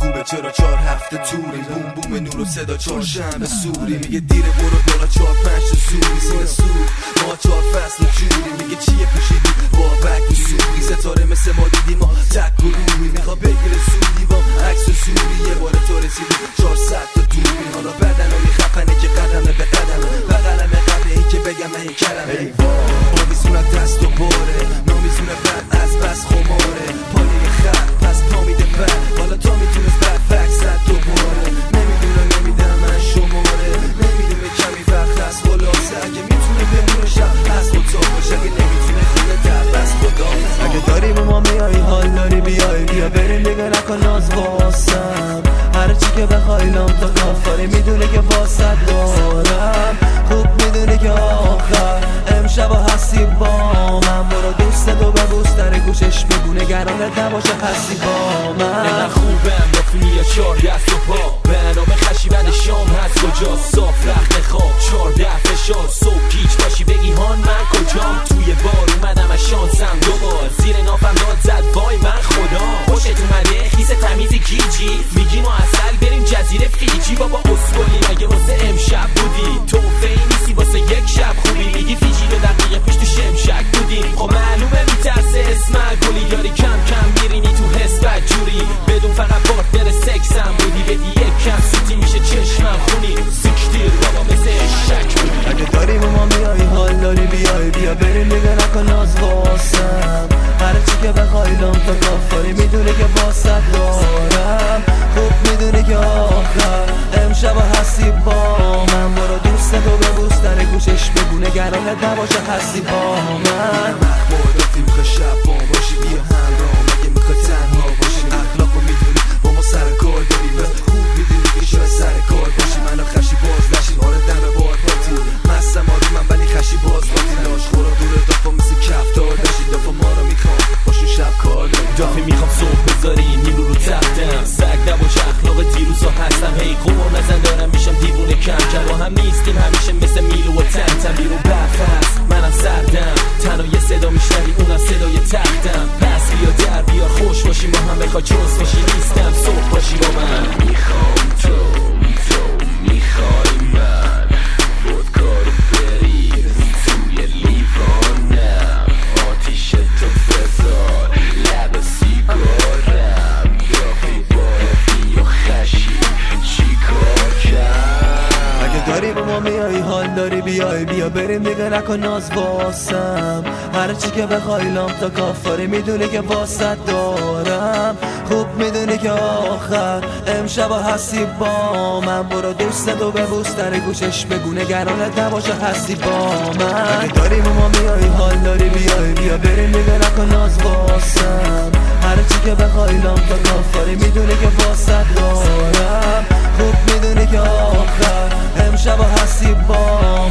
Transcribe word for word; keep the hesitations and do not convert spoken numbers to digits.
خوبه چرا چهار هفته توری بوم بوم نور و صدا چهارشنبه سوری میگه دیره برو بالا چهار پنج تا سوری سینه سور ما چهار فصل جوری میگه چیه پوشیدی با بک و سوری ستاره مثل ما دیدی ما تک و روی میخوا بگیره سودی با عکس و سوری یه بار تو رسیدی چهارصد تا دوری حالا بدنای خفنه که قدمه به قدمه بغلمه قبل این که بگم من این کلمه آویزونم دست و باره نامیزونه بد از بس خماره پایه خط پس پا میده بد حالا تا میتونست بد فکر زد دوباره نمیدونه نمیدم من شماره نمیدونه کمی وقت از خلاصه اگه میتونه بمونه شب از خود تا باشه اگه نمیتونه خونه در بس خدا اگه داری با ما میایی حال داری بیای بیا بریم دیگه نکن ناز واسم هرچی که بخوای لام تا کافاری میدونه که واسد دارم خوب میدونه که آخر امشب هستی با من برو دوست دو ببوس در گوشش بگو نگرانت نباشه هستی با من نه خوبم با فیلمی چار دست و پا برنامه خشی بعد شام هست کجا صاف رخت خواب چارده فشار صبح گیج باشی بگی هان من کجام توی بار اومدم از شانسم دوبار زیر نافم داد زد وای من خدا خوشت اومده خیس تمیزی گیجی میگی ما اصل بریم جزیره فیجی بابا اسکولی مگه واسه امشب بودی توفه ای نیستی واسه یک شب خوبی میگی فیجی رو دقیقه پیش تو شمشک بودی خب معلومه میترسه اسمک گلی داری کم کم میرینی تو حس بدجوری بدون فقط پارتنر سکسم بودی بدی یک کم سوتی میشه چشمم خونی سیکتیر بابا مثل شک بودی اگه داری با ما میایی حال داری بیای بیا بریم دیگه نکن ناز واسم هرچی که بخوای لام تا کافاری میدونه که واسد دارم خوب میدونه که آخر امشب هستی با من برو دوست دو ببوس در گوشش بگو نگرانت نباشه هستی با من مخمورد فیلم که شب با باشی بیا همراه مگه میخوای تنها باشی اخلاقو میدونی با ما سر کار داری و خوب میدونی که شاید سر کار باشی منو خشی باز نشین آره دم بار پاتی مستم آری من ولی خشی باز باتی لاش خورا دور دافا مثل کفتار داشی دافا ما رو میخوام باشون شب کار داری دافی میخوام صبح بذاری نیرو رو تختم سگ نباشه اخلاق دیروزا هستم هی قمار نزن دارم میشم دیوونه کم کم با هم نیستیم همیشه مثل میلو و تنتم بیرون برف هست منم سردم تنها یه صدا میشنوی اونم صدای تختم پس بیا در بیار خوش باشی ما هم بخوای چوز باشی نیستم صبح باشی با من میخوام تو تو میخوای من خودکارو بریز توی لیوانم آتیش تو بذار لب سیگارم دافی بافی و خشی چی کار کرد اگه داری با ما میایی حال داری بیای بیا بریم دیگه نکن ناز واسم هرچی که بخوای لام تا کافاری میدونه که واسد دارم خوب میدونه که آخر امشب هستی با من برو دوست دو ببوس در گوشش بگو نگرانت نباشه هستی با من اگه داری با ما میایی حال داری بیای بیا بریم دیگه نکن ناز واسم هرچی که بخوای لام تا کافاری میدونه که واسد دارم خوب میدونه که آخر امشب هستی با